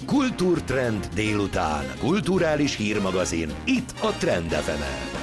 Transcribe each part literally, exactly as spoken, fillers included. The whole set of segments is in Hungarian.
Kultúrtrend délután. Kulturális hírmagazin. Itt a Trend ef emen.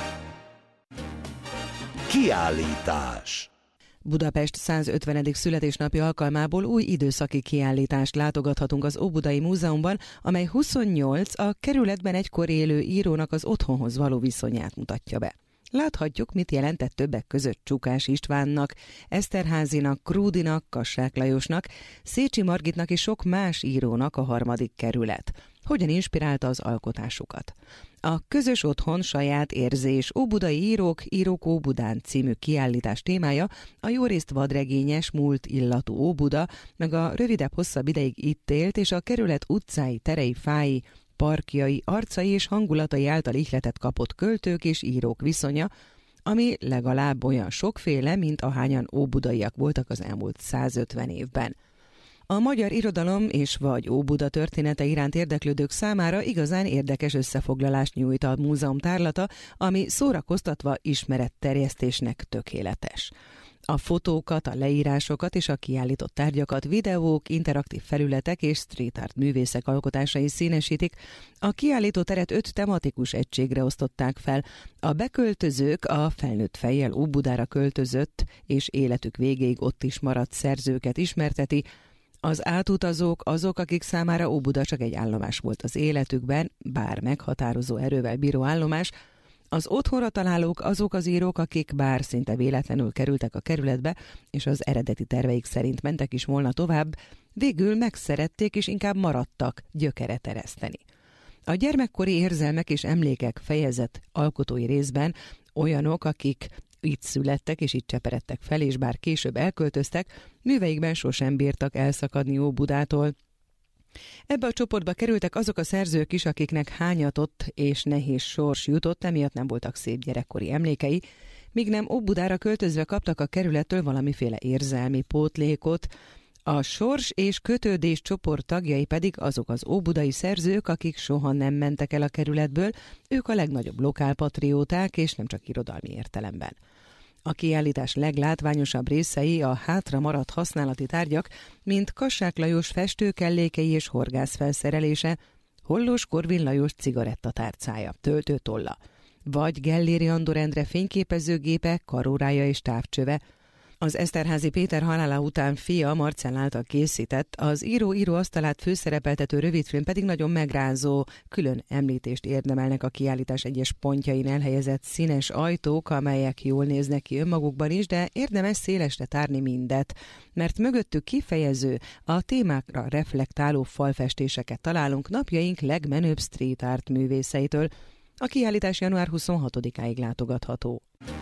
Kiállítás. Budapest százötvenedik születésnapja alkalmából új időszaki kiállítást látogathatunk az Óbudai Múzeumban, amely huszonnyolc a kerületben egykor élő írónak az otthonhoz való viszonyát mutatja be. Láthatjuk, mit jelentett többek között Csukás Istvánnak, Eszterházynak, Krúdinak, Kassák Lajosnak, Szécsi Margitnak és sok más írónak a harmadik kerület. Hogyan inspirálta az alkotásukat? A Közös otthon, saját érzés, óbudai írók, írók Óbudán című kiállítás témája a jórészt vadregényes, múlt illatú Óbuda, meg a rövidebb-hosszabb ideig itt élt és a kerület utcái, terei, fái, parkjai, arcai és hangulatai által ihletet kapott költők és írók viszonya, ami legalább olyan sokféle, mint ahányan óbudaiak voltak az elmúlt százötven évben. A magyar irodalom és vagy Óbuda története iránt érdeklődők számára igazán érdekes összefoglalást nyújt a múzeum tárlata, ami szórakoztatva ismeretterjesztésnek tökéletes. A fotókat, a leírásokat és a kiállított tárgyakat videók, interaktív felületek és street art művészek alkotásai színesítik. A kiállító teret öt tematikus egységre osztották fel. A beköltözők a felnőtt fejjel Óbudára költözött és életük végéig ott is maradt szerzőket ismerteti. Az átutazók azok, akik számára Óbuda csak egy állomás volt az életükben, bár meghatározó erővel bíró állomás. Az otthonra találók azok az írók, akik bár szinte véletlenül kerültek a kerületbe, és az eredeti terveik szerint mentek is volna tovább, végül megszerették és inkább maradtak gyökeret ereszteni. A gyermekkori érzelmek és emlékek fejezet alkotói részben olyanok, akik itt születtek és itt cseperedtek fel, és bár később elköltöztek, műveikben sosem bírtak elszakadni Óbudától. Ebbe a csoportba kerültek azok a szerzők is, akiknek hányatott és nehéz sors jutott, emiatt nem voltak szép gyerekkori emlékei, míg nem Óbudára költözve kaptak a kerülettől valamiféle érzelmi pótlékot. A sors és kötődés csoport tagjai pedig azok az óbudai szerzők, akik soha nem mentek el a kerületből, ők a legnagyobb lokálpatrióták, és nem csak irodalmi értelemben. A kiállítás leglátványosabb részei a hátra maradt használati tárgyak, mint Kassák Lajos festőkellékei és horgászfelszerelése, Hollós Korvin Lajos cigarettatárcája, töltőtolla, vagy Gelléri Andor Endre fényképezőgépe, karórája és távcsöve. Az Eszterházy Péter halála után fia Marcell által készített, az író-író asztalát főszerepeltető rövidfilm pedig nagyon megrázó, külön említést érdemelnek a kiállítás egyes pontjain elhelyezett színes ajtók, amelyek jól néznek ki önmagukban is, de érdemes szélesre tárni mindet, mert mögöttük kifejező, a témákra reflektáló falfestéseket találunk napjaink legmenőbb street art művészeitől. A kiállítás január huszonhatodikáig látogatható.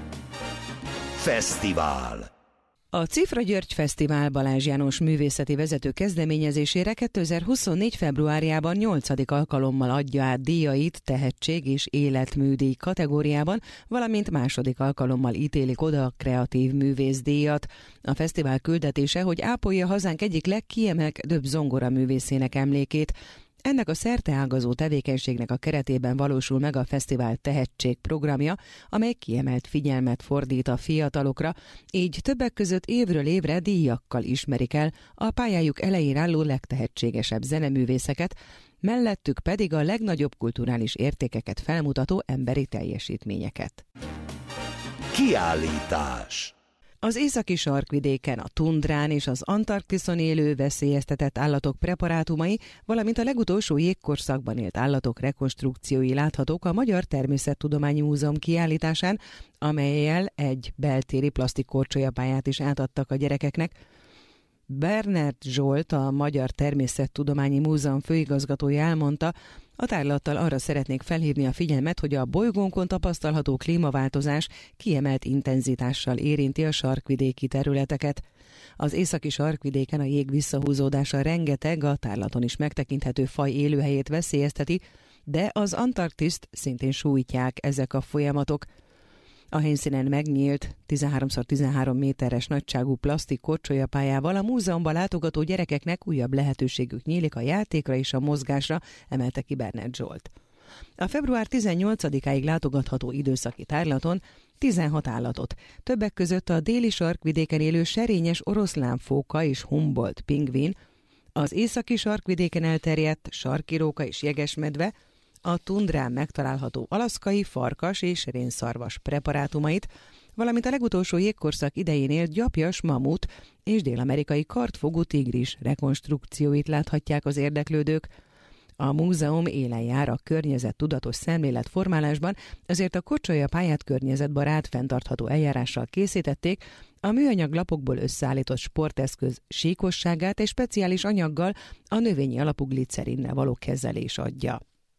Fesztivál. A Cifra György Fesztivál Balázs János művészeti vezető kezdeményezésére kétezer-huszonnégy februárjában nyolcadik alkalommal adja át díjait tehetség és életműdíj kategóriában, valamint második alkalommal ítélik oda a kreatív művészdíjat. A fesztivál küldetése, hogy ápolja hazánk egyik legkiemelkedőbb zongoraművészének emlékét. Ennek a szerteágazó tevékenységnek a keretében valósul meg a fesztivál tehetség programja, amely kiemelt figyelmet fordít a fiatalokra, így többek között évről évre díjakkal ismerik el a pályájuk elején álló legtehetségesebb zeneművészeket, mellettük pedig a legnagyobb kulturális értékeket felmutató emberi teljesítményeket. Kiállítás. Az északi sarkvidéken, a tundrán és az Antarktiszon élő veszélyeztetett állatok preparátumai, valamint a legutolsó jégkorszakban élt állatok rekonstrukciói láthatók a Magyar Természettudományi Múzeum kiállításán, amellyel egy beltéri plastikkorcsolyapályát is átadtak a gyerekeknek. Bernert Zsolt, a Magyar Természettudományi Múzeum főigazgatója elmondta, a tárlattal arra szeretnék felhívni a figyelmet, hogy a bolygónkon tapasztalható klímaváltozás kiemelt intenzitással érinti a sarkvidéki területeket. Az északi sarkvidéken a jég visszahúzódása rengeteg, a tárlaton is megtekinthető faj élőhelyét veszélyezteti, de az Antarktiszt szintén sújtják ezek a folyamatok. A helyszínen megnyílt tizenhárom szor tizenhárom méteres nagyságú plastik korcsolyapályával a múzeumba látogató gyerekeknek újabb lehetőségük nyílik a játékra és a mozgásra, emelte ki Bernert Zsolt. A február tizennyolcadikáig látogatható időszaki tárlaton tizenhat állatot, többek között a déli sarkvidéken élő serényes oroszlánfóka és Humboldt pingvin, Az északi sarkvidéken elterjedt sarki róka és jegesmedve, a tundrán megtalálható alaszkai farkas és rénszarvas preparátumait, valamint a legutolsó jégkorszak idején élt gyapjas mamut és dél-amerikai kartfogú tigris rekonstrukcióit láthatják az érdeklődők. A múzeum élen jár a környezettudatos szemlélet formálásban, ezért a Kocsolya pályát környezetbarát, fenntartható eljárással készítették, a műanyag lapokból összeállított sporteszköz síkosságát és speciális anyaggal, a növényi alapú glicerinnel való kezelés adja.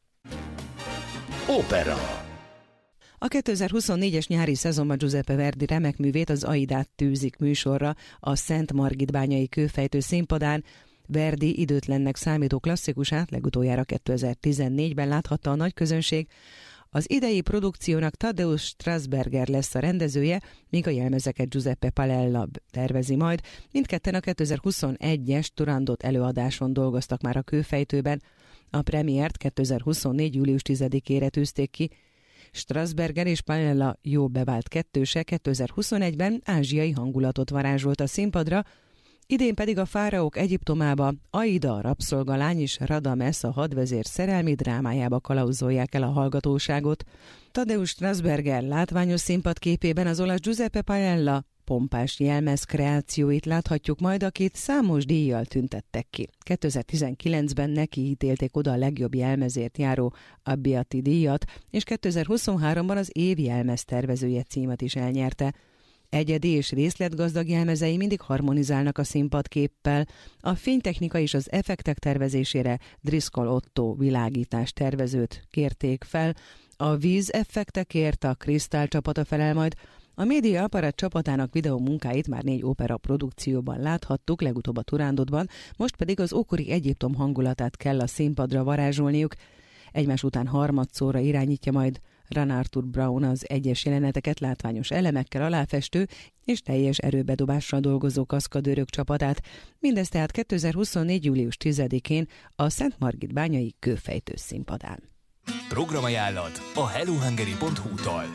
Opera. A kétezer-huszonnégyes nyári szezonban Giuseppe Verdi remek művét, az Aidát tűzik műsorra a Szent Margitbányai Kőfejtő színpadán. Verdi időtlennek számító klasszikusát legutoljára kétezer-tizennégyben láthatta a nagy közönség. Az idei produkciónak Tadeusz Strasberger lesz a rendezője, míg a jelmezeket Giuseppe Palella tervezi majd. Mindketten a kétezer-huszonegyes Turandot előadáson dolgoztak már a Kőfejtőben. A premiért kétezer-huszonnégy. július tizedikére tűzték ki. Strasberger és Palella jó bevált kettőse kétezer-huszonegyben ázsiai hangulatot varázsolt a színpadra, idén pedig a fáraók Egyiptomába, Aida a rabszolgalány és Radames a hadvezér szerelmi drámájába kalauzolják el a hallgatóságot. Tadeusz Strasberger látványos színpadképében az olasz Giuseppe Palella pompás jelmez kreációit láthatjuk majd, akit számos díjjal tüntettek ki. kétezer-tizenkilencben neki ítélték oda a legjobb jelmezért járó Abbiati díjat, és kétezer-huszonháromban az év jelmez tervezője címet is elnyerte. Egyedi és részletgazdag jelmezei mindig harmonizálnak a színpadképpel. A fénytechnika és az effektek tervezésére Driscoll Otto világítás tervezőt kérték fel. A vízeffektekért a Crystal csapata felel majd. A Media Apparat csapatának videó munkáit már négy opera produkcióban láthattuk, legutóbb a Turandotban, most pedig az ókori Egyiptom hangulatát kell a színpadra varázsolniuk. Egymás után harmadszorra irányítja majd Ran Arthur Brown az egyes jeleneteket látványos elemekkel aláfestő és teljes erőbedobással dolgozó kaszkadőrök csapatát. Mindez tehát kétezer-huszonnégy. július tizedikén a Szent Margitbányai Kőfejtő színpadán. Programajánlat a hellohungary pont hu-tól.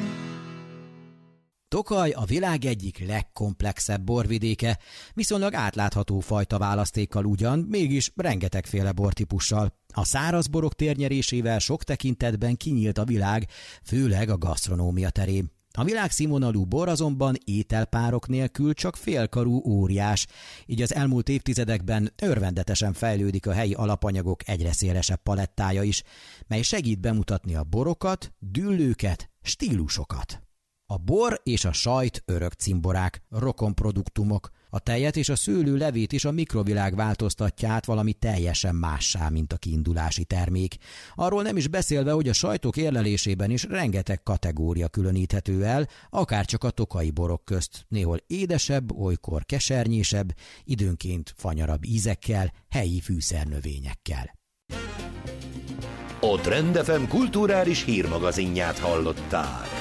Tokaj a világ egyik legkomplexebb borvidéke, viszonylag átlátható fajta választékkal ugyan, mégis rengetegféle bortípussal. A száraz borok térnyerésével sok tekintetben kinyílt a világ, főleg a gasztronómia terén. A világszínvonalú bor azonban ételpárok nélkül csak félkarú óriás, így az elmúlt évtizedekben örvendetesen fejlődik a helyi alapanyagok egyre szélesebb palettája is, mely segít bemutatni a borokat, düllőket, stílusokat. A bor és a sajt örök cimborák, rokonproduktumok, a tejet és a szőlő levét is a mikrovilág változtatja át valami teljesen mássá, mint a kiindulási termék. Arról nem is beszélve, hogy a sajtok érlelésében is rengeteg kategória különíthető el, akárcsak a tokaji borok közt, néhol édesebb, olykor kesernyésebb, időnként fanyarabb ízekkel, helyi fűszernövényekkel. A Trend ef em kulturális hírmagazinját hallották.